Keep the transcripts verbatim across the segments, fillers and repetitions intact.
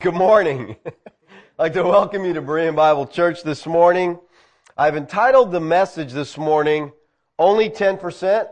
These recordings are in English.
Good morning. I'd like to welcome you to Berean Bible Church this morning. I've entitled the message this morning, Only ten percent.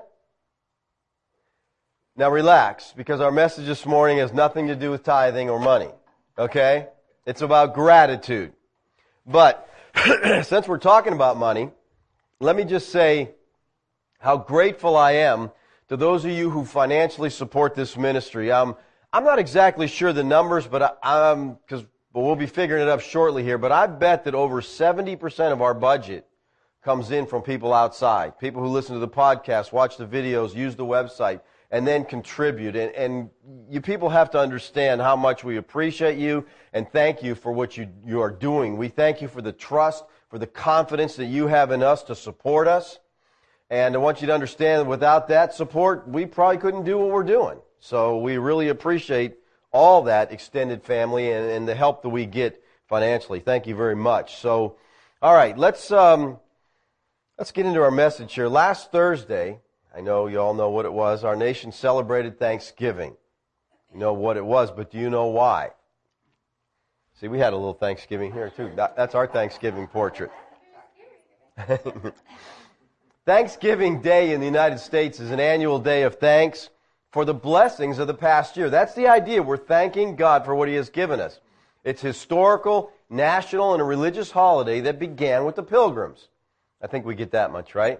Now relax, because our message this morning has nothing to do with tithing or money, okay? It's about gratitude. But since we're talking about money, let me just say how grateful I am to those of you who financially support this ministry. Um, I'm not exactly sure the numbers, but I, um, because but we'll be figuring it up shortly here. But I bet that over seventy percent of our budget comes in from people outside, people who listen to the podcast, watch the videos, use the website, and then contribute. And, and you people have to understand how much we appreciate you and thank you for what you you are doing. We thank you for the trust, for the confidence that you have in us to support us. And I want you to understand that without that support, we probably couldn't do what we're doing. So we really appreciate all that extended family and, and the help that we get financially. Thank you very much. So, all right, let's um, let's get into our message here. Last Thursday, I know you all know what it was. Our nation celebrated Thanksgiving. You know what it was, but do you know why? See, we had a little Thanksgiving here too. That, that's our Thanksgiving portrait. Thanksgiving Day in the United States is an annual day of thanks for the blessings of the past year. That's the idea. We're thanking God for what He has given us. It's historical, national, and a religious holiday that began with the Pilgrims. I think we get that much, right?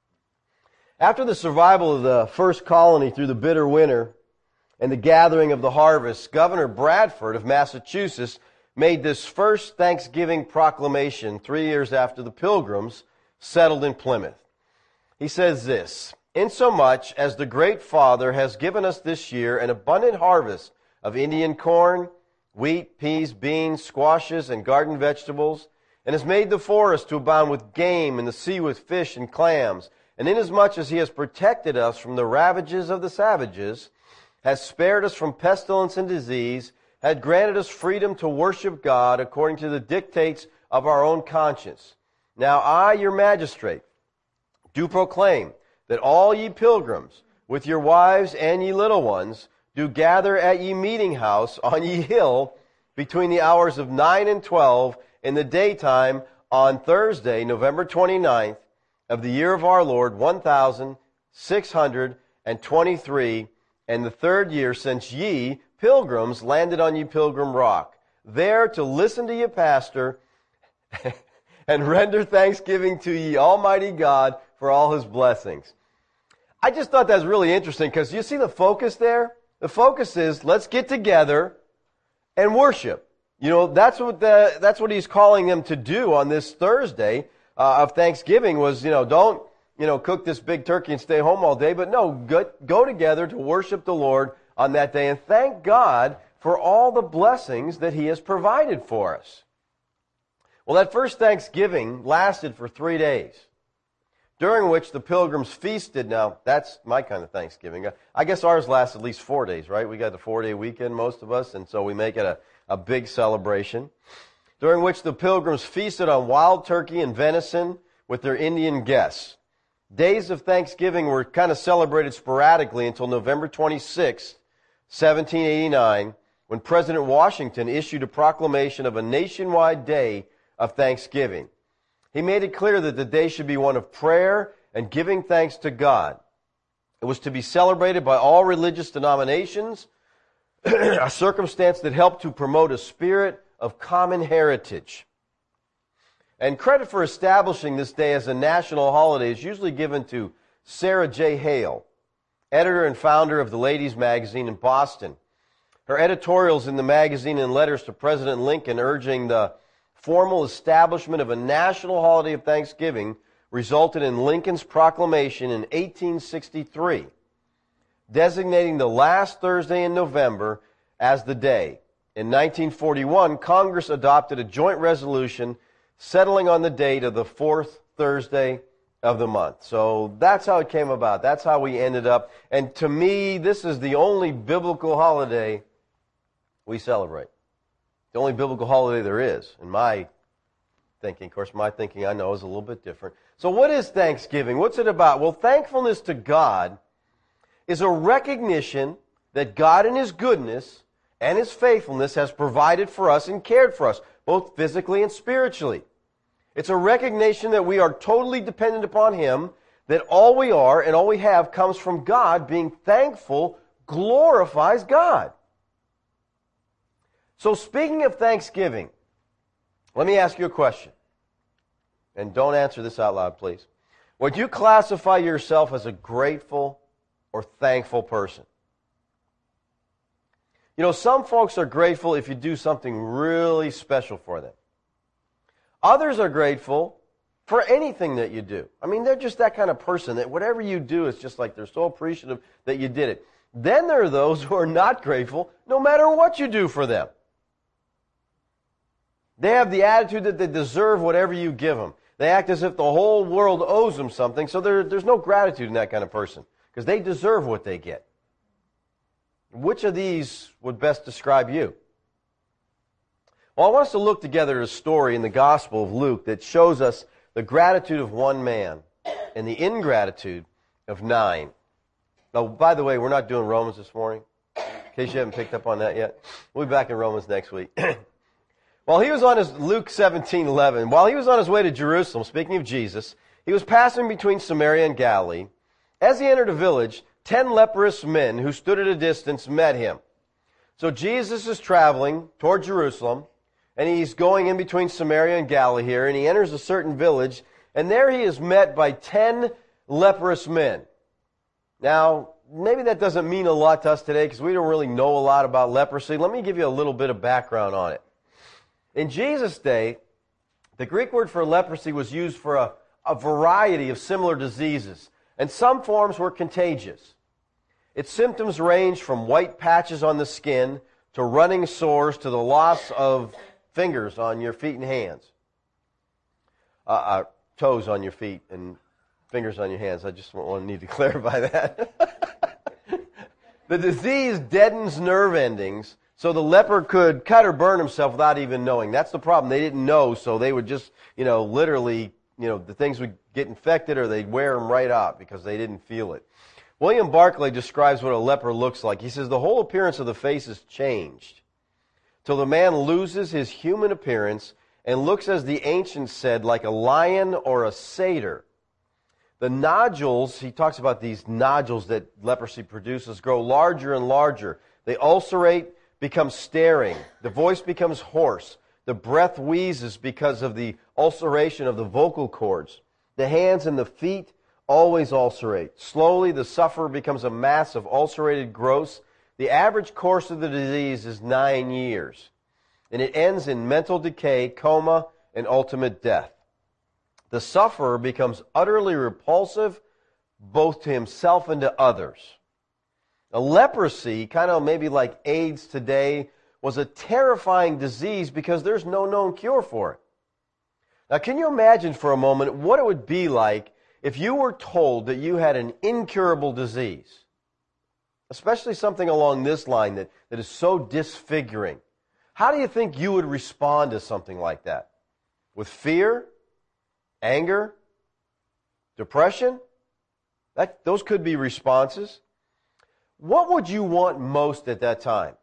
After the survival of the first colony through the bitter winter and the gathering of the harvest, Governor Bradford of Massachusetts made this first Thanksgiving proclamation three years after the Pilgrims settled in Plymouth. He says this, "Insomuch as the great Father has given us this year an abundant harvest of Indian corn, wheat, peas, beans, squashes, and garden vegetables, and has made the forest to abound with game and the sea with fish and clams, and inasmuch as He has protected us from the ravages of the savages, has spared us from pestilence and disease, had granted us freedom to worship God according to the dictates of our own conscience. Now I, your magistrate, do proclaim that all ye pilgrims, with your wives and ye little ones, do gather at ye meeting house on ye hill between the hours of nine and twelve in the daytime on Thursday, November twenty-ninth, of the year of our Lord, one thousand six hundred twenty-three, and the third year since ye, pilgrims, landed on ye Pilgrim Rock, there to listen to ye pastor and render thanksgiving to ye Almighty God for all His blessings." I just thought that was really interesting because you see the focus there? The focus is, let's get together and worship. You know, that's what the, that's what He's calling them to do on this Thursday uh, of Thanksgiving was, you know, don't, you know, cook this big turkey and stay home all day, but no, go, go together to worship the Lord on that day and thank God for all the blessings that He has provided for us. Well, that first Thanksgiving lasted for three days, during which the pilgrims feasted. Now, that's my kind of Thanksgiving. I guess ours lasts at least four days, right? We got the four-day weekend, most of us, and so we make it a, a big celebration, during which the pilgrims feasted on wild turkey and venison with their Indian guests. Days of Thanksgiving were kind of celebrated sporadically until November twenty-sixth, seventeen eighty-nine, when President Washington issued a proclamation of a nationwide day of Thanksgiving. He made it clear that the day should be one of prayer and giving thanks to God. It was to be celebrated by all religious denominations, a circumstance that helped to promote a spirit of common heritage. And credit for establishing this day as a national holiday is usually given to Sarah J. Hale, editor and founder of the Ladies Magazine in Boston. Her editorials in the magazine and letters to President Lincoln urging the formal establishment of a national holiday of Thanksgiving resulted in Lincoln's proclamation in eighteen sixty-three, designating the last Thursday in November as the day. In nineteen forty-one, Congress adopted a joint resolution settling on the date of the fourth Thursday of the month. So that's how it came about. That's how we ended up. And to me, this is the only biblical holiday we celebrate. The only biblical holiday there is, in my thinking. Of course, my thinking, I know, is a little bit different. So what is Thanksgiving? What's it about? Well, thankfulness to God is a recognition that God in His goodness and His faithfulness has provided for us and cared for us, both physically and spiritually. It's a recognition that we are totally dependent upon Him, that all we are and all we have comes from God. Being thankful glorifies God. So speaking of thanksgiving, let me ask you a question. And don't answer this out loud, please. Would you classify yourself as a grateful or thankful person? You know, some folks are grateful if you do something really special for them. Others are grateful for anything that you do. I mean, they're just that kind of person that whatever you do, it's just like they're so appreciative that you did it. Then there are those who are not grateful no matter what you do for them. They have the attitude that they deserve whatever you give them. They act as if the whole world owes them something, so there, there's no gratitude in that kind of person because they deserve what they get. Which of these would best describe you? Well, I want us to look together at a story in the Gospel of Luke that shows us the gratitude of one man and the ingratitude of nine. Now, by the way, we're not doing Romans this morning, in case you haven't picked up on that yet. We'll be back in Romans next week. While he was on his, Luke seventeen eleven, while he was on his way to Jerusalem, speaking of Jesus, he was passing between Samaria and Galilee. As he entered a village, ten leprous men who stood at a distance met him. So Jesus is traveling toward Jerusalem, and he's going in between Samaria and Galilee here, and he enters a certain village, and there he is met by ten leprous men. Now, maybe that doesn't mean a lot to us today because we don't really know a lot about leprosy. Let me give you a little bit of background on it. In Jesus' day, the Greek word for leprosy was used for a, a variety of similar diseases, and some forms were contagious. Its symptoms ranged from white patches on the skin to running sores to the loss of fingers on your feet and hands. Uh, uh, toes on your feet and fingers on your hands. I just want to need to clarify that. The disease deadens nerve endings, so the leper could cut or burn himself without even knowing. That's the problem. They didn't know, so they would just, you know, literally, you know, the things would get infected or they'd wear them right out because they didn't feel it. William Barclay describes what a leper looks like. He says, the whole appearance of the face is changed till the man loses his human appearance and looks, as the ancients said, like a lion or a satyr. The nodules, he talks about these nodules that leprosy produces, grow larger and larger. They ulcerate, become staring. The voice becomes hoarse. The breath wheezes because of the ulceration of the vocal cords. The hands and the feet always ulcerate. Slowly, the sufferer becomes a mass of ulcerated growths. The average course of the disease is nine years, and it ends in mental decay, coma, and ultimate death. The sufferer becomes utterly repulsive both to himself and to others. A leprosy, kind of maybe like AIDS today, was a terrifying disease because there's no known cure for it. Now, can you imagine for a moment what it would be like if you were told that you had an incurable disease, especially something along this line that, that is so disfiguring? How do you think you would respond to something like that? With fear? Anger? Depression? That, those could be responses. What would you want most at that time?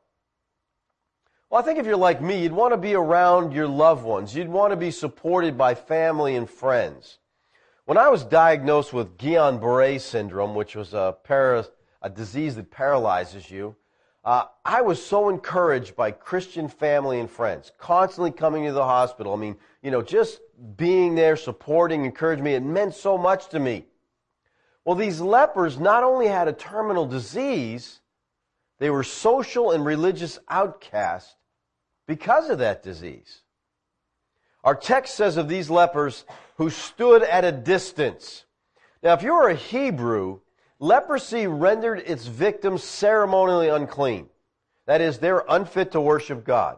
Well, I think if you're like me, you'd want to be around your loved ones. You'd want to be supported by family and friends. When I was diagnosed with Guillain-Barré syndrome, which was a, para, a disease that paralyzes you, uh, I was so encouraged by Christian family and friends, constantly coming to the hospital. I mean, you know, just being there, supporting, encouraging me, it meant so much to me. Well, these lepers not only had a terminal disease, they were social and religious outcasts because of that disease. Our text says of these lepers who stood at a distance. Now, if you were a Hebrew, leprosy rendered its victims ceremonially unclean. That is, they're unfit to worship God.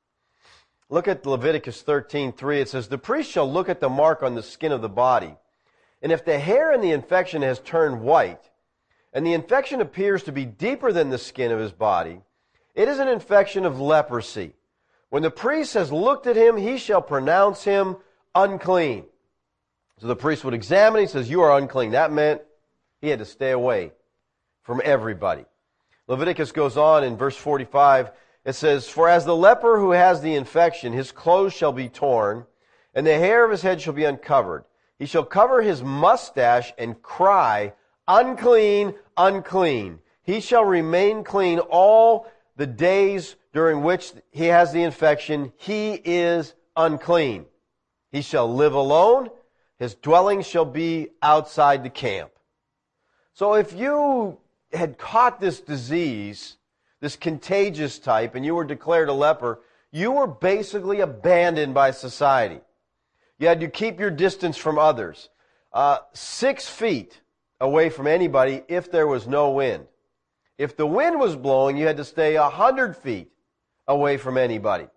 Look at Leviticus thirteen three. It says, the priest shall look at the mark on the skin of the body, and if the hair in the infection has turned white, and the infection appears to be deeper than the skin of his body, it is an infection of leprosy. When the priest has looked at him, he shall pronounce him unclean. So the priest would examine, he says, you are unclean. That meant he had to stay away from everybody. Leviticus goes on in verse forty-five, It says, "For as the leper who has the infection, his clothes shall be torn, and the hair of his head shall be uncovered. He shall cover his mustache and cry, 'Unclean, unclean.' He shall remain clean all the days during which he has the infection. He is unclean. He shall live alone. His dwelling shall be outside the camp." So if you had caught this disease, this contagious type, and you were declared a leper, you were basically abandoned by society. You had to keep your distance from others. Uh, six feet away from anybody if there was no wind. If the wind was blowing, you had to stay a hundred feet away from anybody.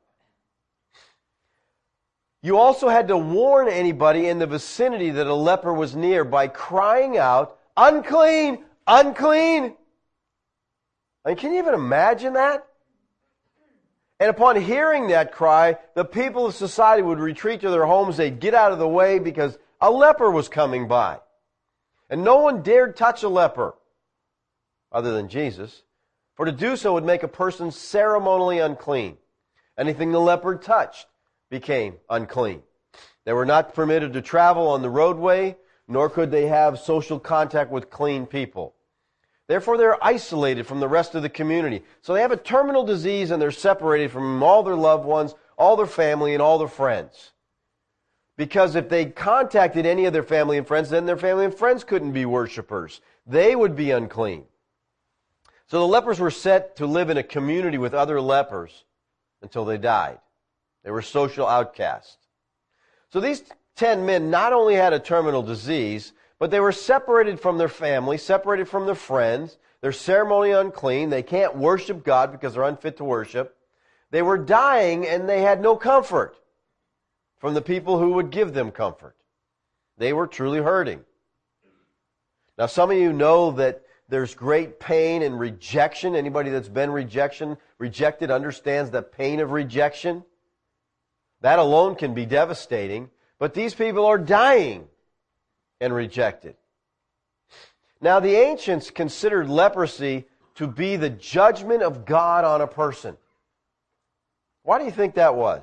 You also had to warn anybody in the vicinity that a leper was near by crying out, "Unclean, unclean." I mean, can you even imagine that? And upon hearing that cry, the people of society would retreat to their homes. They'd get out of the way because a leper was coming by. And no one dared touch a leper other than Jesus, for to do so would make a person ceremonially unclean. Anything the leper touched became unclean. They were not permitted to travel on the roadway, nor could they have social contact with clean people. Therefore, they're isolated from the rest of the community. So they have a terminal disease and they're separated from all their loved ones, all their family, and all their friends. Because if they contacted any of their family and friends, then their family and friends couldn't be worshipers. They would be unclean. So the lepers were set to live in a community with other lepers until they died. They were social outcasts. So these ten men not only had a terminal disease, but they were separated from their family, separated from their friends. They're ceremonially unclean. They can't worship God because they're unfit to worship. They were dying and they had no comfort from the people who would give them comfort. They were truly hurting. Now, some of you know that there's great pain and rejection. Anybody that's been rejection, rejected understands the pain of rejection. That alone can be devastating. But these people are dying and rejected. Now, the ancients considered leprosy to be the judgment of God on a person. Why do you think that was?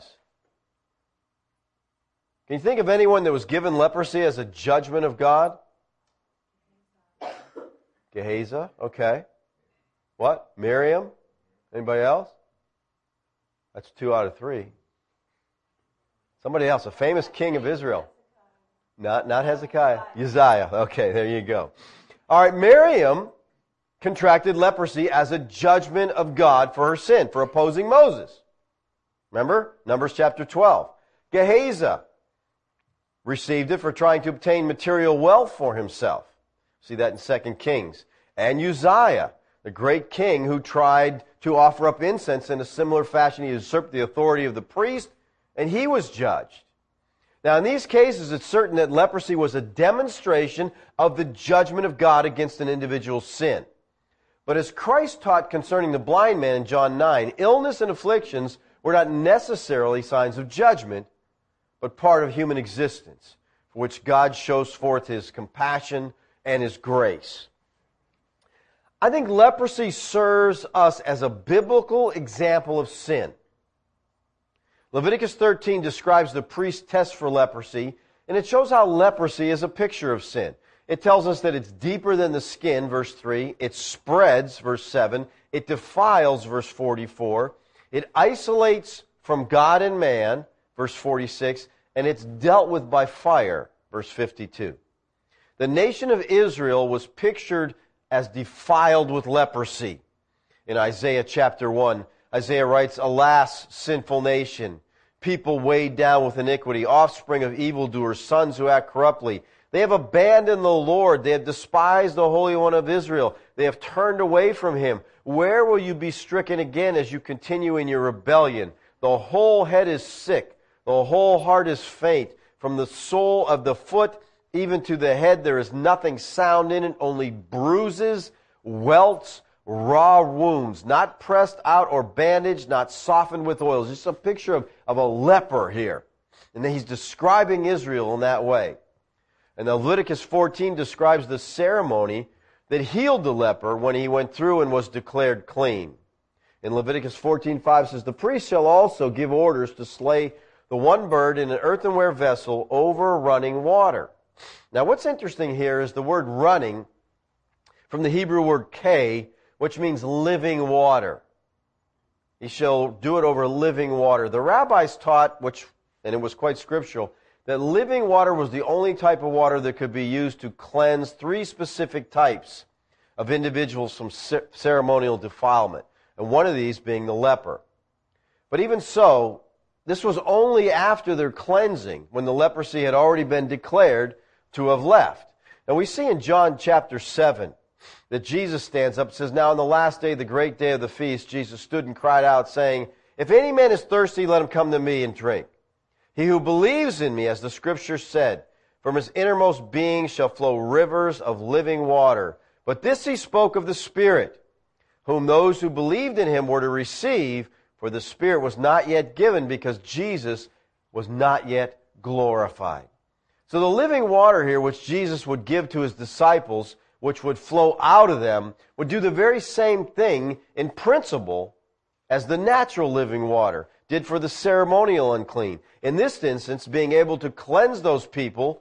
Can you think of anyone that was given leprosy as a judgment of God? Gehazi, okay. What? Miriam? Anybody else? That's two out of three. Somebody else, a famous king of Israel. Not, not Hezekiah. Uzziah. Okay, there you go. All right, Miriam contracted leprosy as a judgment of God for her sin, for opposing Moses. Remember? Numbers chapter twelve. Gehazi received it for trying to obtain material wealth for himself. See that in Second Kings. And Uzziah, the great king who tried to offer up incense in a similar fashion. He usurped the authority of the priest, and he was judged. Now, in these cases, it's certain that leprosy was a demonstration of the judgment of God against an individual's sin. But as Christ taught concerning the blind man in John nine, illness and afflictions were not necessarily signs of judgment, but part of human existence, for which God shows forth His compassion and His grace. I think leprosy serves us as a biblical example of sin. Leviticus thirteen describes the priest's test for leprosy, and it shows how leprosy is a picture of sin. It tells us that it's deeper than the skin, verse three. It spreads, verse seven. It defiles, verse forty-four. It isolates from God and man, verse forty-six. And it's dealt with by fire, verse fifty-two. The nation of Israel was pictured as defiled with leprosy. In Isaiah chapter one, Isaiah writes, "Alas, sinful nation, people weighed down with iniquity, offspring of evildoers, sons who act corruptly. They have abandoned the Lord. They have despised the Holy One of Israel. They have turned away from Him. Where will you be stricken again as you continue in your rebellion? The whole head is sick. The whole heart is faint. From the sole of the foot even to the head there is nothing sound in it, only bruises, welts, raw wounds, not pressed out or bandaged, not softened with oil." It's just a picture of, of a leper here. And then he's describing Israel in that way. And Leviticus fourteen describes the ceremony that healed the leper when he went through and was declared clean. In Leviticus fourteen five says, the priest shall also give orders to slay the one bird in an earthenware vessel over running water. Now what's interesting here is the word running from the Hebrew word K, which means living water. He shall do it over living water. The rabbis taught, which, and it was quite scriptural, that living water was the only type of water that could be used to cleanse three specific types of individuals from ceremonial defilement, and one of these being the leper. But even so, this was only after their cleansing, when the leprosy had already been declared to have left. Now we see in John chapter seven that Jesus stands up and says, now on the last day, the great day of the feast, Jesus stood and cried out, saying, if any man is thirsty, let him come to me and drink. He who believes in me, as the Scripture said, from his innermost being shall flow rivers of living water. But this he spoke of the Spirit, whom those who believed in him were to receive, for the Spirit was not yet given, because Jesus was not yet glorified. So the living water here, which Jesus would give to his disciples, which would flow out of them, would do the very same thing in principle as the natural living water did for the ceremonial unclean. In this instance, being able to cleanse those people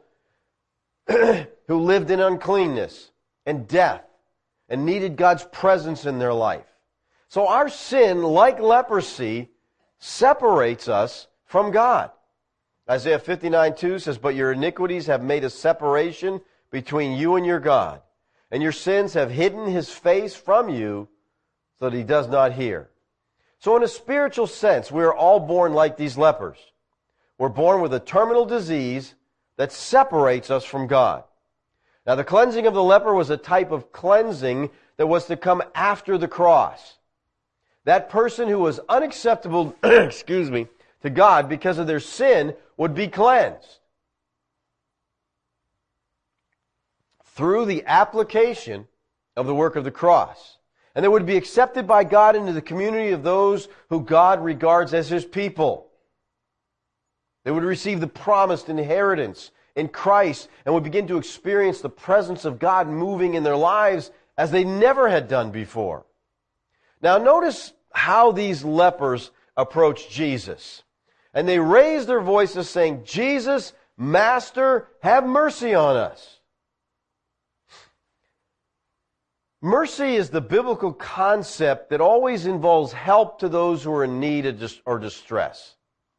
who lived in uncleanness and death and needed God's presence in their life. So our sin, like leprosy, separates us from God. Isaiah fifty-nine two says, but your iniquities have made a separation between you and your God, and your sins have hidden his face from you so that he does not hear. So in a spiritual sense, we are all born like these lepers. We're born with a terminal disease that separates us from God. Now the cleansing of the leper was a type of cleansing that was to come after the cross. That person who was unacceptable, excuse me, to God because of their sin would be cleansed through the application of the work of the cross. And they would be accepted by God into the community of those who God regards as his people. They would receive the promised inheritance in Christ and would begin to experience the presence of God moving in their lives as they never had done before. Now notice how these lepers approached Jesus. And they raised their voices saying, Jesus, Master, have mercy on us. Mercy is the biblical concept that always involves help to those who are in need or distress.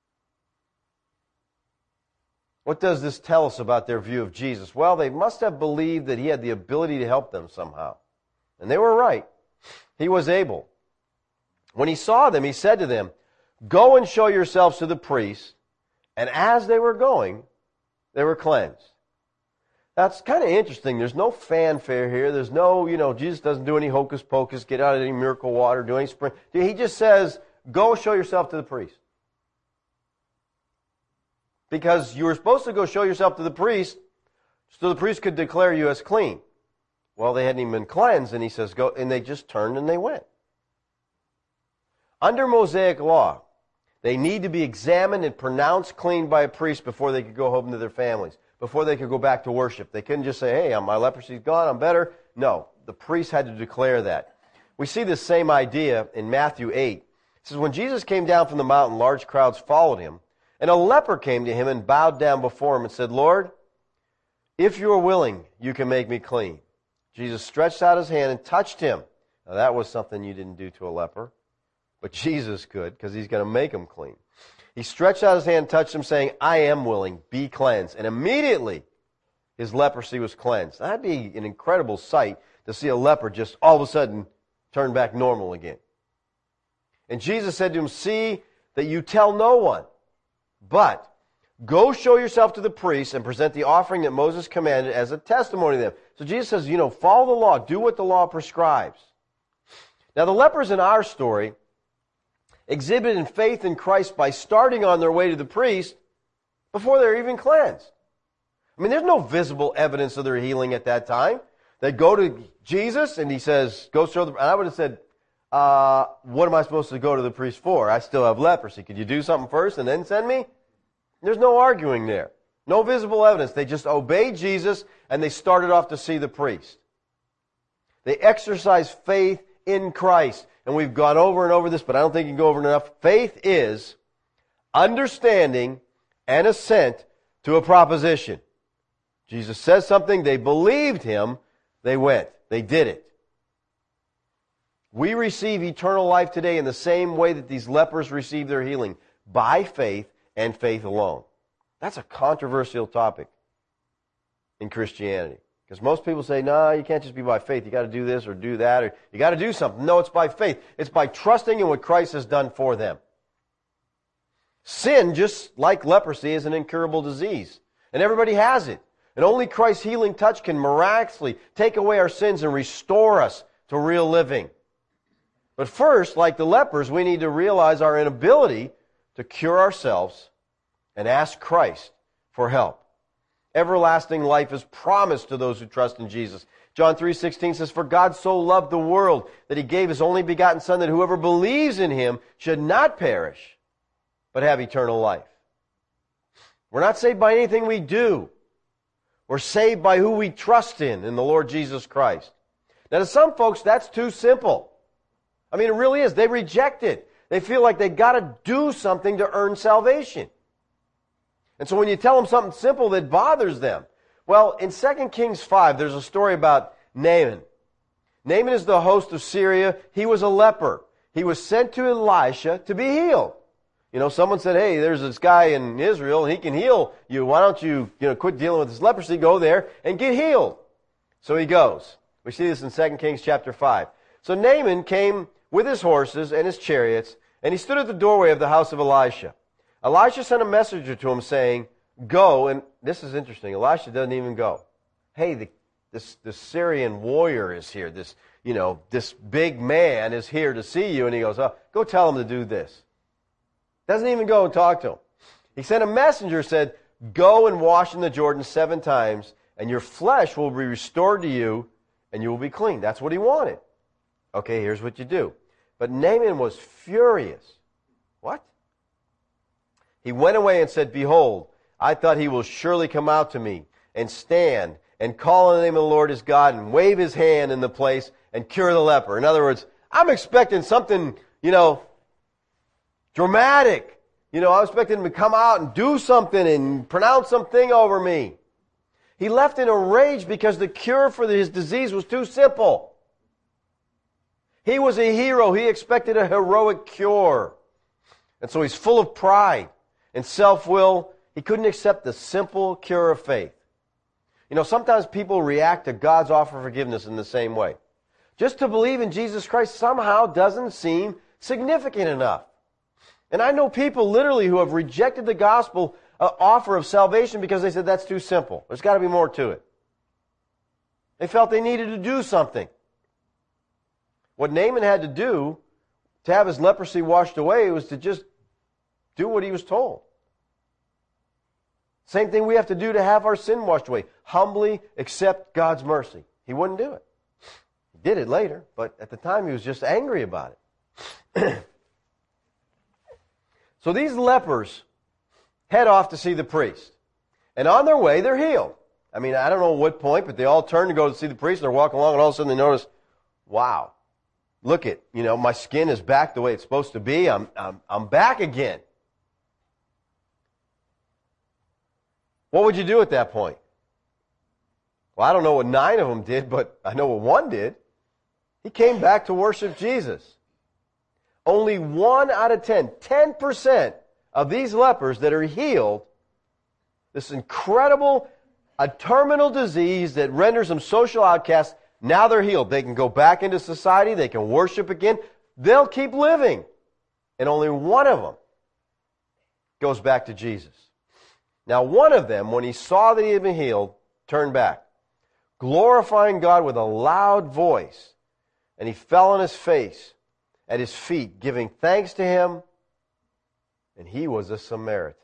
What does this tell us about their view of Jesus? Well, they must have believed that he had the ability to help them somehow. And they were right. He was able. When he saw them, he said to them, go and show yourselves to the priest. And as they were going, they were cleansed. That's kind of interesting. There's no fanfare here. There's no, you know, Jesus doesn't do any hocus pocus, get out of any miracle water, do any spring. He just says, go show yourself to the priest. Because you were supposed to go show yourself to the priest so the priest could declare you as clean. Well, they hadn't even been cleansed, and he says, go, and they just turned and they went. Under Mosaic law, they need to be examined and pronounced clean by a priest before they could go home to their families, before they could go back to worship. They couldn't just say, hey, my leprosy's gone, I'm better. No, the priest had to declare that. We see this same idea in Matthew eight. It says, when Jesus came down from the mountain, large crowds followed him, and a leper came to him and bowed down before him and said, Lord, if you are willing, you can make me clean. Jesus stretched out his hand and touched him. Now that was something you didn't do to a leper, but Jesus could, because he's going to make him clean. He stretched out his hand and touched him, saying, I am willing, be cleansed. And immediately his leprosy was cleansed. That'd be an incredible sight to see a leper just all of a sudden turn back normal again. And Jesus said to him, see that you tell no one, but go show yourself to the priest and present the offering that Moses commanded as a testimony to them. So Jesus says, you know, follow the law, do what the law prescribes. Now the lepers in our story exhibited faith in Christ by starting on their way to the priest before they're even cleansed. I mean, there's no visible evidence of their healing at that time. They go to Jesus and he says, go show the, and I would have said, uh, what am I supposed to go to the priest for? I still have leprosy. Could you do something first and then send me? There's no arguing there. No visible evidence. They just obeyed Jesus and they started off to see the priest. They exercised faith in Christ. and we've gone over and over this, but I don't think you can go over it enough. Faith is understanding and assent to a proposition. Jesus says something, they believed him, they went, they did it. We receive eternal life today in the same way that these lepers received their healing, by faith and faith alone. That's a controversial topic in Christianity. Because most people say, no, you can't just be by faith. You got to do this or do that, or you got to do something. No, it's by faith. It's by trusting in what Christ has done for them. Sin, just like leprosy, is an incurable disease. And everybody has it. And only Christ's healing touch can miraculously take away our sins and restore us to real living. But first, like the lepers, we need to realize our inability to cure ourselves and ask Christ for help. Everlasting life is promised to those who trust in Jesus. John three sixteen says, "For God so loved the world that He gave His only begotten Son, that whoever believes in Him should not perish, but have eternal life." We're not saved by anything we do. We're saved by who we trust in, in the Lord Jesus Christ. Now, to some folks, that's too simple. I mean, it really is. They reject it. They feel like they got to do something to earn salvation. And so when you tell them something simple that bothers them, well, in Second Kings five, there's a story about Naaman. Naaman is the host of Syria. He was a leper. He was sent to Elisha to be healed. You know, someone said, hey, there's this guy in Israel, and he can heal you. Why don't you, you know, quit dealing with this leprosy, go there and get healed? So he goes. We see this in Second Kings chapter five. So Naaman came with his horses and his chariots, and he stood at the doorway of the house of Elisha. Elisha sent a messenger to him saying, go, and this is interesting, Elisha doesn't even go. Hey, the, this, this Syrian warrior is here, this, you know, this big man is here to see you, and he goes, oh, go tell him to do this. Doesn't even go and talk to him. He sent a messenger, said, go and wash in the Jordan seven times, and your flesh will be restored to you, and you will be clean. That's what he wanted. Okay, here's what you do. But Naaman was furious. What? He went away and said, behold, I thought he will surely come out to me and stand and call on the name of the Lord his God and wave his hand in the place and cure the leper. In other words, I'm expecting something, you know, dramatic. You know, I was expecting him to come out and do something and pronounce something over me. He left in a rage because the cure for his disease was too simple. He was a hero. He expected a heroic cure. And so he's full of pride and self-will. He couldn't accept the simple cure of faith. You know, sometimes people react to God's offer of forgiveness in the same way. Just to believe in Jesus Christ somehow doesn't seem significant enough. And I know people literally who have rejected the gospel uh, offer of salvation because they said that's too simple. There's got to be more to it. They felt they needed to do something. What Naaman had to do to have his leprosy washed away was to just do what he was told. Same thing we have to do to have our sin washed away. Humbly accept God's mercy. He wouldn't do it. He did it later, but at the time he was just angry about it. So these lepers head off to see the priest. And on their way, they're healed. I mean, I don't know what point, but they all turn to go to see the priest, and they're walking along, and all of a sudden they notice, wow, look it, you know, my skin is back the way it's supposed to be. I'm, I'm, I'm back again. What would you do at that point? Well, I don't know what nine of them did, but I know what one did. He came back to worship Jesus. Only one out of ten, ten percent of these lepers that are healed, this incredible, a terminal disease that renders them social outcasts, now they're healed. They can go back into society. They can worship again. They'll keep living. And only one of them goes back to Jesus. Now, one of them, when he saw that he had been healed, turned back, glorifying God with a loud voice. And he fell on his face at his feet, giving thanks to him. And he was a Samaritan.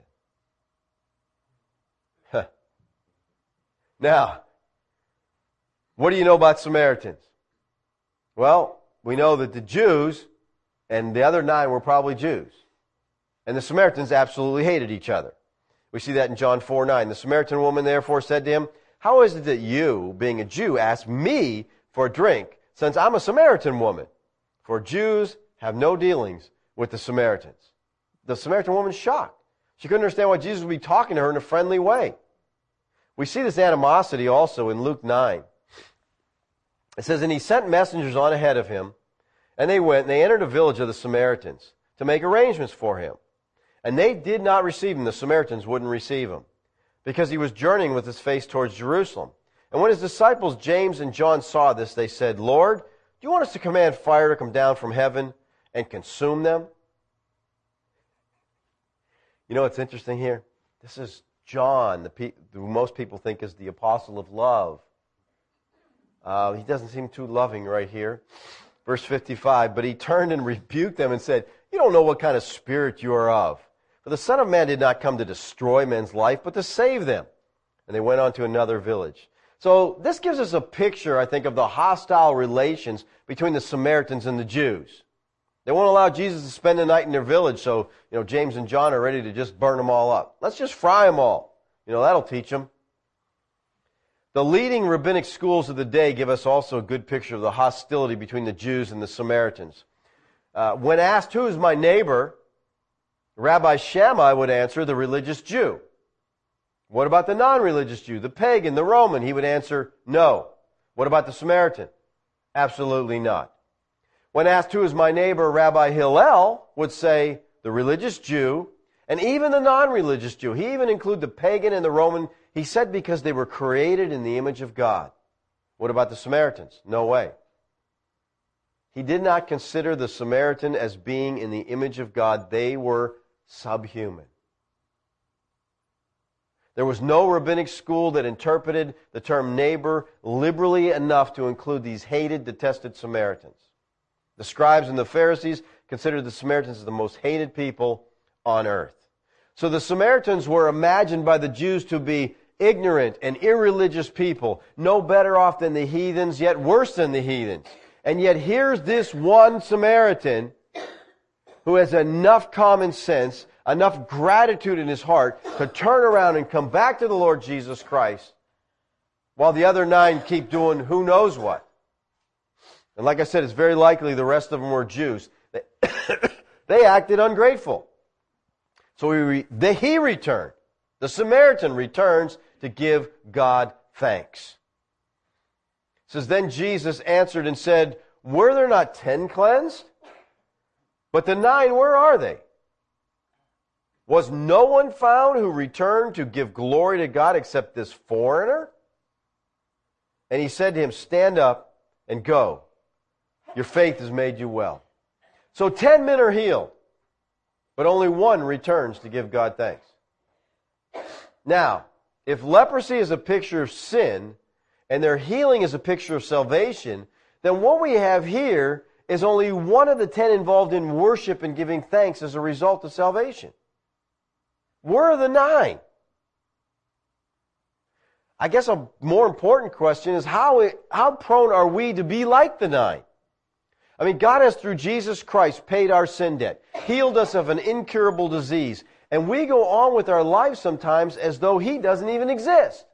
Now, what do you know about Samaritans? Well, we know that the Jews and the other nine were probably Jews. And the Samaritans absolutely hated each other. We see that in John four nine. The Samaritan woman therefore said to him, how is it that you, being a Jew, ask me for a drink, since I'm a Samaritan woman? For Jews have no dealings with the Samaritans. The Samaritan woman's shocked. She couldn't understand why Jesus would be talking to her in a friendly way. We see this animosity also in Luke nine. It says, and he sent messengers on ahead of him, and they went, and they entered a village of the Samaritans to make arrangements for him. And they did not receive him. The Samaritans wouldn't receive him, because he was journeying with his face towards Jerusalem. And when his disciples James and John saw this, they said, Lord, do you want us to command fire to come down from heaven and consume them? You know what's interesting here? This is John, the pe- who most people think is the apostle of love. Uh, he doesn't seem too loving right here. Verse fifty-five, but he turned and rebuked them and said, you don't know what kind of spirit you are of. For the Son of Man did not come to destroy men's life, but to save them. And they went on to another village. So this gives us a picture, I think, of the hostile relations between the Samaritans and the Jews. They won't allow Jesus to spend the night in their village, so you know James and John are ready to just burn them all up. Let's just fry them all. You know, that'll teach them. The leading rabbinic schools of the day give us also a good picture of the hostility between the Jews and the Samaritans. Uh, when asked, who is my neighbor, Rabbi Shammai would answer, the religious Jew. What about the non-religious Jew, the pagan, the Roman? He would answer, no. What about the Samaritan? Absolutely not. When asked, who is my neighbor, Rabbi Hillel would say, the religious Jew, and even the non-religious Jew. He even included the pagan and the Roman. He said because they were created in the image of God. What about the Samaritans? No way. He did not consider the Samaritan as being in the image of God. They were subhuman. There was no rabbinic school that interpreted the term neighbor liberally enough to include these hated, detested Samaritans. The scribes and the Pharisees considered the Samaritans as the most hated people on earth. So the Samaritans were imagined by the Jews to be ignorant and irreligious people, no better off than the heathens, yet worse than the heathens. And yet here's this one Samaritan who has enough common sense, enough gratitude in his heart to turn around and come back to the Lord Jesus Christ, while the other nine keep doing who knows what. And like I said, it's very likely the rest of them were Jews. They, they acted ungrateful. So he, re, the, he returned. The Samaritan returns to give God thanks. It says, then Jesus answered and said, were there not ten cleansed? But the nine, where are they? Was no one found who returned to give glory to God except this foreigner? And he said to him, stand up and go. Your faith has made you well. So ten men are healed, but only one returns to give God thanks. Now, if leprosy is a picture of sin, and their healing is a picture of salvation, then what we have here is only one of the ten involved in worship and giving thanks as a result of salvation. Where are the nine? I guess a more important question is how, how prone are we to be like the nine? I mean, God has, through Jesus Christ, paid our sin debt, healed us of an incurable disease, and we go on with our lives sometimes as though He doesn't even exist.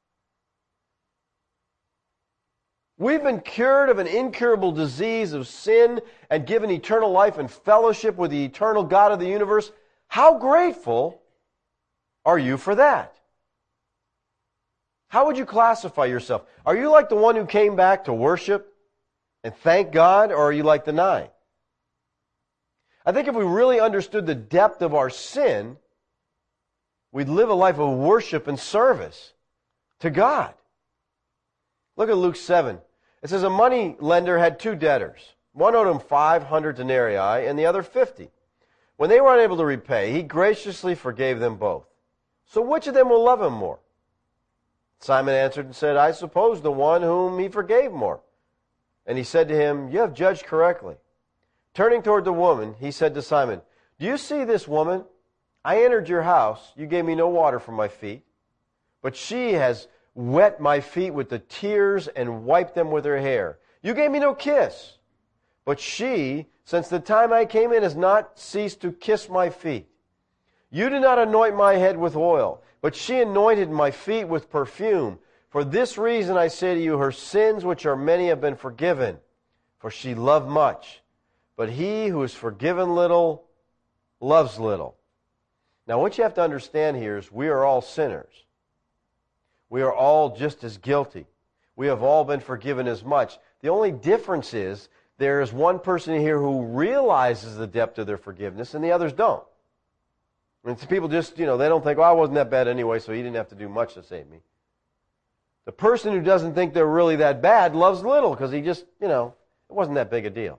We've been cured of an incurable disease of sin and given eternal life and fellowship with the eternal God of the universe. How grateful are you for that? How would you classify yourself? Are you like the one who came back to worship and thank God, or are you like the nine? I think if we really understood the depth of our sin, we'd live a life of worship and service to God. Look at Luke seven. It says a money lender had two debtors. One owed him five hundred denarii and the other fifty. When they were unable to repay, he graciously forgave them both. So which of them will love him more? Simon answered and said, I suppose the one whom he forgave more. And he said to him, you have judged correctly. Turning toward the woman, he said to Simon, do you see this woman? I entered your house. You gave me no water for my feet, but she has wet my feet with the tears and wiped them with her hair. You gave me no kiss, but she, since the time I came in, has not ceased to kiss my feet. You did not anoint my head with oil, but she anointed my feet with perfume. For this reason I say to you, her sins, which are many, have been forgiven, for she loved much. but he who is forgiven little loves little. Now, what you have to understand here is we are all sinners. We are all just as guilty. We have all been forgiven as much. The only difference is there is one person here who realizes the depth of their forgiveness and the others don't. And some people just, you know, they don't think, well, I wasn't that bad anyway, so he didn't have to do much to save me. The person who doesn't think they're really that bad loves little because he just, you know, it wasn't that big a deal.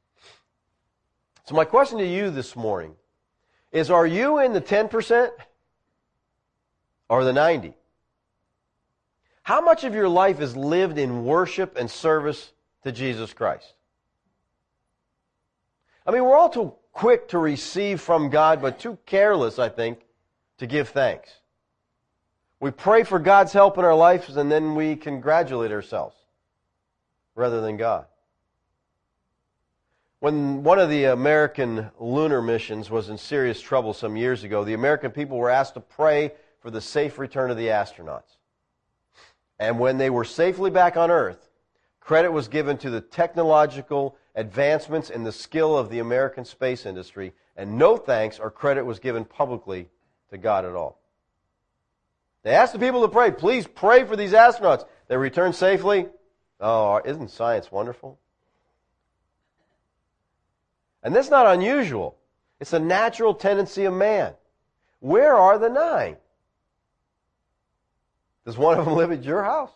So my question to you this morning is, are you in the ten percent or the ninety? How much of your life is lived in worship and service to Jesus Christ? I mean, we're all too quick to receive from God, but too careless, I think, to give thanks. We pray for God's help in our lives, and then we congratulate ourselves rather than God. When one of the American lunar missions was in serious trouble some years ago, the American people were asked to pray for the safe return of the astronauts. And when they were safely back on Earth, credit was given to the technological advancements and the skill of the American space industry, and no thanks or credit was given publicly to God at all. They asked the people to pray, please pray for these astronauts. They returned safely. Oh, isn't science wonderful? And that's not unusual. It's a natural tendency of man. Where are the nine? Does one of them live at your house?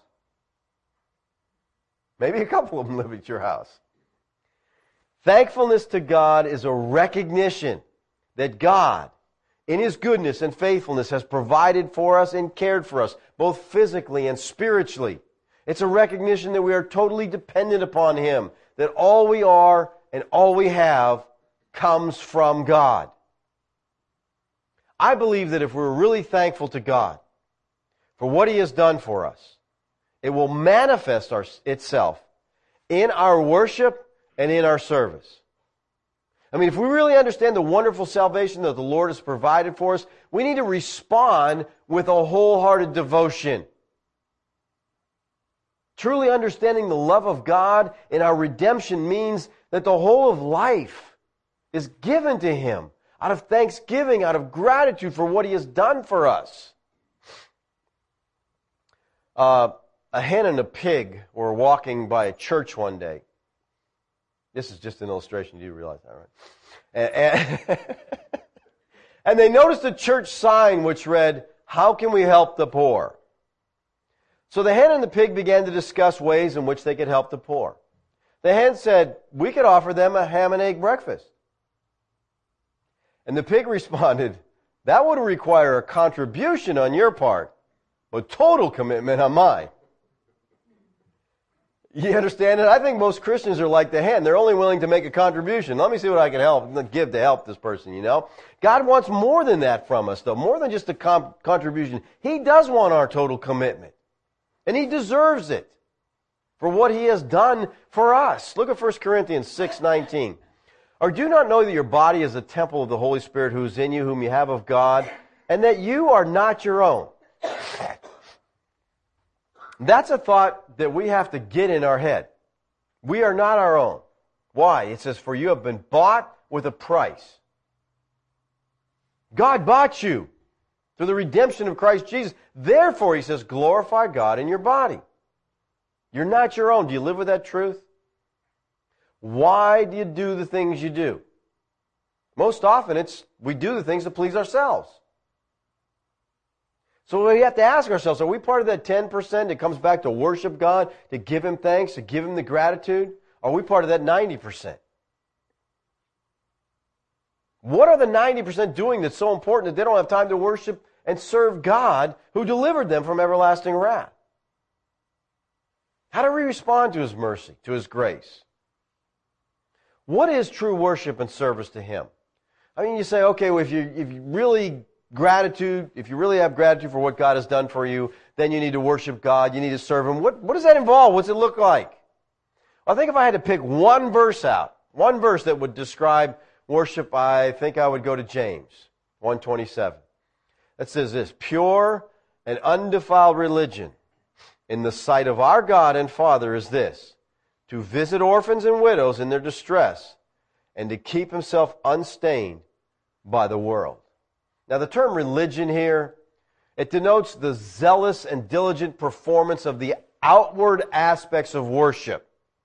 Maybe a couple of them live at your house. Thankfulness to God is a recognition that God, in His goodness and faithfulness, has provided for us and cared for us, both physically and spiritually. It's a recognition that we are totally dependent upon Him, that all we are and all we have comes from God. I believe that if we're really thankful to God for what He has done for us, it will manifest our, itself in our worship and in our service. I mean, if we really understand the wonderful salvation that the Lord has provided for us, we need to respond with a wholehearted devotion. Truly understanding the love of God in our redemption means that the whole of life is given to Him out of thanksgiving, out of gratitude for what He has done for us. Uh, a hen and a pig were walking by a church one day. This is just an illustration. You realize that, right? And, and, and they noticed a church sign which read, "How can we help the poor?" So the hen and the pig began to discuss ways in which they could help the poor. The hen said, "We could offer them a ham and egg breakfast." And the pig responded, "That would require a contribution on your part, but total commitment on mine." You understand it? I think most Christians are like the hen. They're only willing to make a contribution. Let me see what I can help, give to help this person, you know. God wants more than that from us, though. More than just a com- contribution. He does want our total commitment. And He deserves it for what He has done for us. Look at First Corinthians six nineteen. "Or do you not know that your body is a temple of the Holy Spirit who is in you, whom you have of God, and that you are not your own?" That's a thought that we have to get in our head. We are not our own. Why? It says, "For you have been bought with a price." God bought you through the redemption of Christ Jesus. Therefore, He says, glorify God in your body. You're not your own. Do you live with that truth? Why do you do the things you do? Most often, it's we do the things to please ourselves. So we have to ask ourselves, are we part of that ten percent that comes back to worship God, to give Him thanks, to give Him the gratitude? Or are we part of that ninety percent? What are the ninety percent doing that's so important that they don't have time to worship and serve God who delivered them from everlasting wrath? How do we respond to His mercy, to His grace? What is true worship and service to Him? I mean, you say, okay, well, if you if you really gratitude, if you really have gratitude for what God has done for you, then you need to worship God, you need to serve Him. What, what does that involve? What's it look like? Well, I think if I had to pick one verse out, one verse that would describe worship, I think I would go to James one twenty-seven. That says this, "Pure and undefiled religion in the sight of our God and Father is this, to visit orphans and widows in their distress, and to keep himself unstained by the world. Now the term religion here, it denotes the zealous and diligent performance of the outward aspects of worship.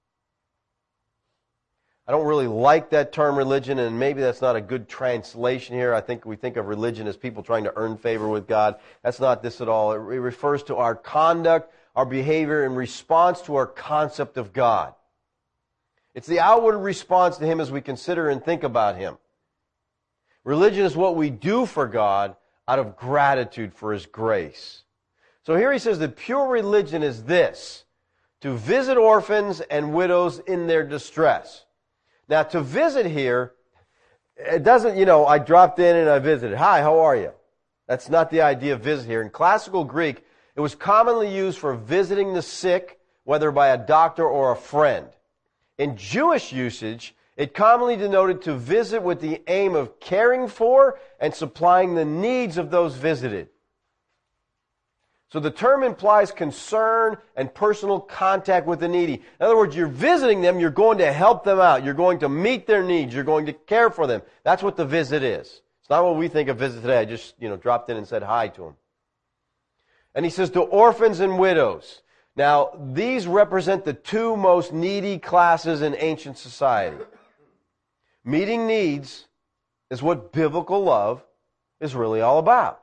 I don't really like that term religion, and maybe that's not a good translation here. I think we think of religion as people trying to earn favor with God. That's not this at all. It refers to our conduct, our behavior in response to our concept of God. It's the outward response to Him as we consider and think about Him. Religion is what we do for God out of gratitude for His grace. So here he says that pure religion is this: to visit orphans and widows in their distress. Now, to visit here, it doesn't, you know, I dropped in and I visited. Hi, how are you? That's not the idea of visit here. In classical Greek, it was commonly used for visiting the sick, whether by a doctor or a friend. In Jewish usage, it commonly denoted to visit with the aim of caring for and supplying the needs of those visited. So the term implies concern and personal contact with the needy. In other words, you're visiting them, you're going to help them out, you're going to meet their needs, you're going to care for them. That's what the visit is. It's not what we think of visit today. I just, you know, dropped in and said hi to them. And he says to orphans and widows. Now, these represent the two most needy classes in ancient society. Meeting needs is what biblical love is really all about.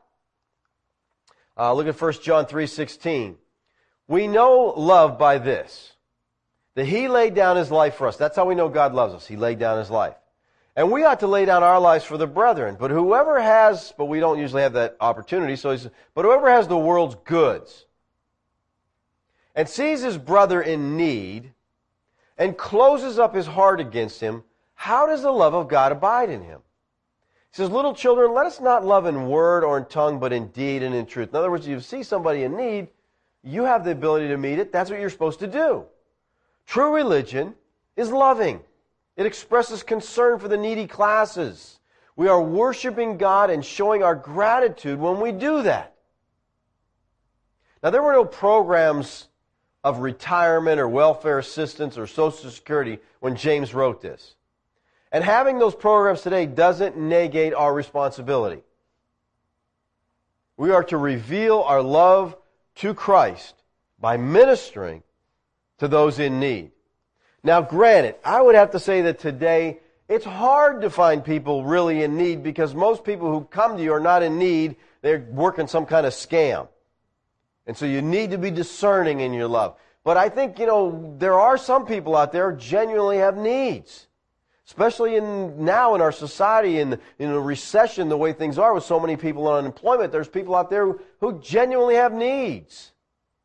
Uh, look at First John three sixteen. We know love by this, that He laid down His life for us. That's how we know God loves us. He laid down His life. And we ought to lay down our lives for the brethren. But whoever has, but we don't usually have that opportunity, so he says, but whoever has the world's goods and sees his brother in need and closes up his heart against him, how does the love of God abide in him? He says, little children, let us not love in word or in tongue, but in deed and in truth. In other words, if you see somebody in need, you have the ability to meet it. That's what you're supposed to do. True religion is loving. It expresses concern for the needy classes. We are worshiping God and showing our gratitude when we do that. Now, there were no programs of retirement or welfare assistance or Social Security when James wrote this. And having those programs today doesn't negate our responsibility. We are to reveal our love to Christ by ministering to those in need. Now, granted, I would have to say that today it's hard to find people really in need because most people who come to you are not in need. They're working some kind of scam. And so you need to be discerning in your love. But I think, you know, there are some people out there who genuinely have needs. Especially in now in our society, in, in a recession, the way things are with so many people on unemployment, there's people out there who, who genuinely have needs.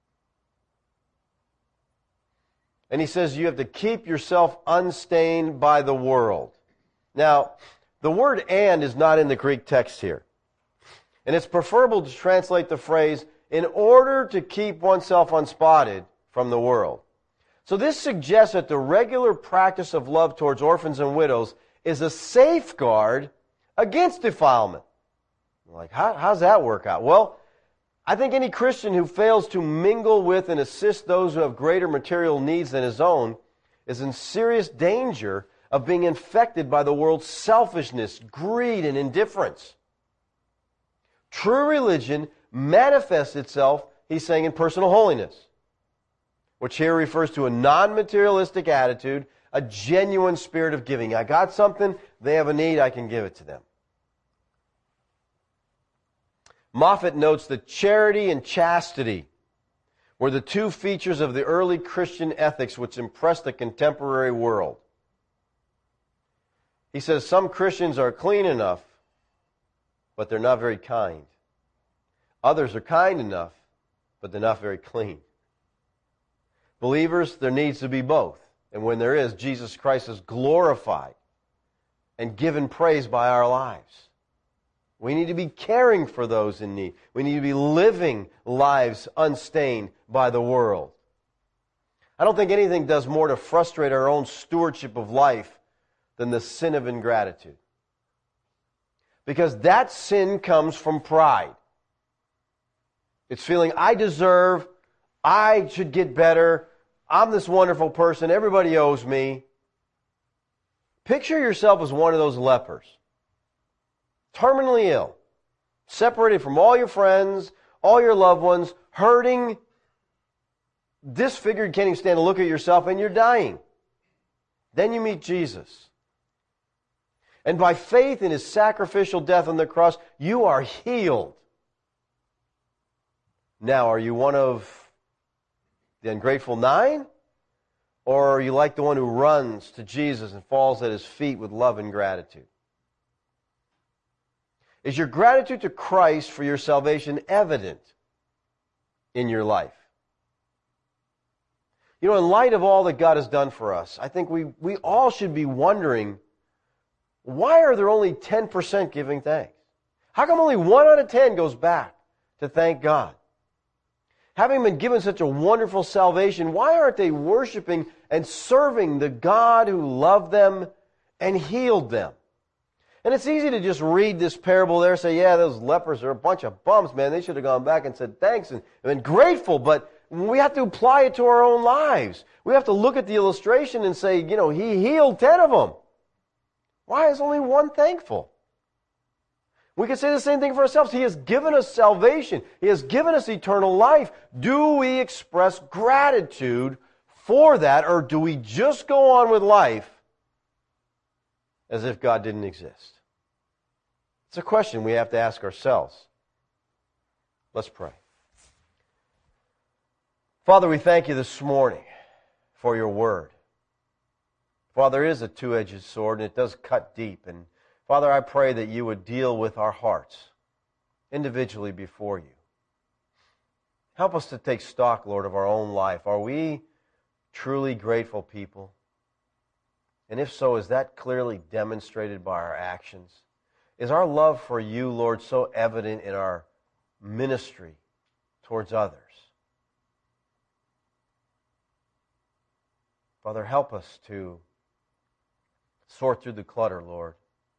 And he says you have to keep yourself unstained by the world. Now, the word and is not in the Greek text here. And it's preferable to translate the phrase, in order to keep oneself unspotted from the world. So this suggests that the regular practice of love towards orphans and widows is a safeguard against defilement. Like, how, how's that work out? Well, I think any Christian who fails to mingle with and assist those who have greater material needs than his own is in serious danger of being infected by the world's selfishness, greed, and indifference. True religion manifests itself, he's saying, in personal holiness, which here refers to a non-materialistic attitude, a genuine spirit of giving. I got something, they have a need, I can give it to them. Moffat notes that charity and chastity were the two features of the early Christian ethics which impressed the contemporary world. He says some Christians are clean enough, but they're not very kind. Others are kind enough, but they're not very clean. Believers, there needs to be both. And when there is, Jesus Christ is glorified and given praise by our lives. We need to be caring for those in need. We need to be living lives unstained by the world. I don't think anything does more to frustrate our own stewardship of life than the sin of ingratitude. Because that sin comes from pride. It's feeling, I deserve, I should get better, I'm this wonderful person, everybody owes me. Picture yourself as one of those lepers. Terminally ill. Separated from all your friends, all your loved ones, hurting, disfigured, can't even stand to look at yourself, and you're dying. Then you meet Jesus. And by faith in His sacrificial death on the cross, you are healed. Now, are you one of the ungrateful nine? Or are you like the one who runs to Jesus and falls at His feet with love and gratitude? Is your gratitude to Christ for your salvation evident in your life? You know, in light of all that God has done for us, I think we, we all should be wondering, why are there only ten percent giving thanks? How come only one out of ten goes back to thank God? Having been given such a wonderful salvation, why aren't they worshiping and serving the God who loved them and healed them? And it's easy to just read this parable there and say, yeah, those lepers are a bunch of bums, man. They should have gone back and said thanks and been grateful. But we have to apply it to our own lives. We have to look at the illustration and say, you know, He healed ten of them. Why is only one thankful? We can say the same thing for ourselves. He has given us salvation. He has given us eternal life. Do we express gratitude for that, or do we just go on with life as if God didn't exist? It's a question we have to ask ourselves. Let's pray. Father, we thank You this morning for Your Word. Father, it is a two-edged sword, and it does cut deep. And Father, I pray that You would deal with our hearts individually before You. Help us to take stock, Lord, of our own life. Are we truly grateful people? And if so, is that clearly demonstrated by our actions? Is our love for You, Lord, so evident in our ministry towards others? Father, help us to sort through the clutter, Lord,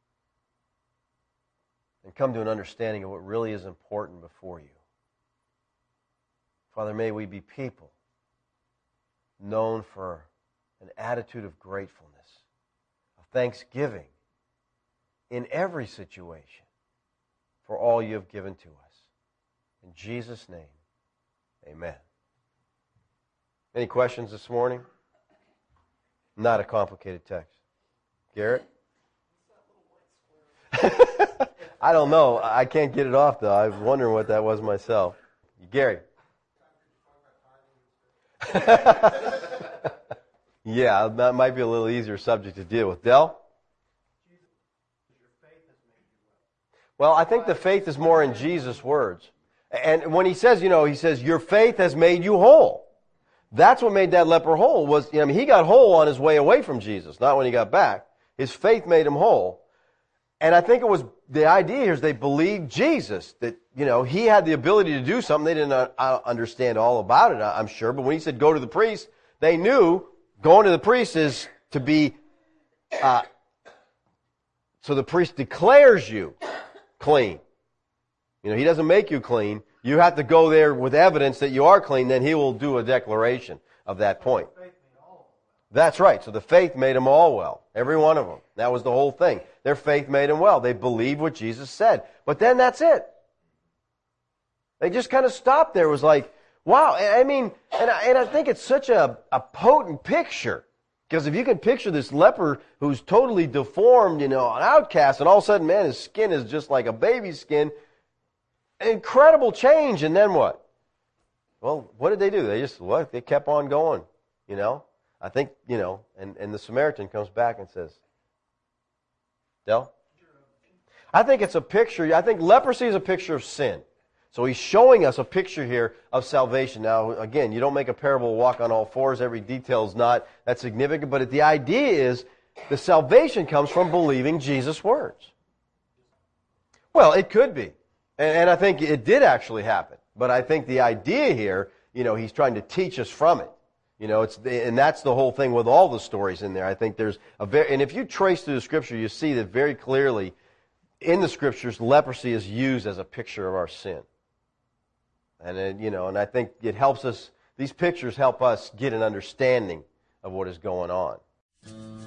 and come to an understanding of what really is important before You. Father, may we be people known for an attitude of gratefulness, of thanksgiving in every situation for all You have given to us. In Jesus' name, amen. Any questions this morning? Not a complicated text. Garrett? I don't know. I can't get it off, though. I was wondering what that was myself. Gary? Yeah, that might be a little easier subject to deal with. Del? Well, I think the faith is more in Jesus' words. And when He says, you know, He says, your faith has made you whole. That's what made that leper whole. Was, you know, I mean, he got whole on his way away from Jesus, not when he got back. His faith made him whole. And I think it was, the idea here is they believed Jesus, that, you know, He had the ability to do something. They didn't uh, understand all about it, I'm sure. But when He said, go to the priest, they knew going to the priest is to be, uh, so the priest declares you clean. You know, He doesn't make you clean. You have to go there with evidence that you are clean, then He will do a declaration of that point. That's right. So the faith made them all well. Every one of them. That was the whole thing. Their faith made them well. They believed what Jesus said. But then that's it. They just kind of stopped there. It was like, wow. I mean, and I, and I think it's such a, a potent picture. Because if you can picture this leper who's totally deformed, you know, an outcast, and all of a sudden, man, his skin is just like a baby's skin. Incredible change, and then what? Well, what did they do? They just, what? They kept on going, you know? I think, you know, and, and the Samaritan comes back and says, Del? I think it's a picture, I think leprosy is a picture of sin. So He's showing us a picture here of salvation. Now, again, you don't make a parable walk on all fours. Every detail is not that significant, but the idea is the salvation comes from believing Jesus' words. Well, it could be. And I think it did actually happen. But I think the idea here, you know, He's trying to teach us from it. You know, it's the, and that's the whole thing with all the stories in there. I think there's a very, and if you trace through the Scripture, you see that very clearly in the Scriptures, leprosy is used as a picture of our sin. And, it, you know, and I think it helps us, these pictures help us get an understanding of what is going on.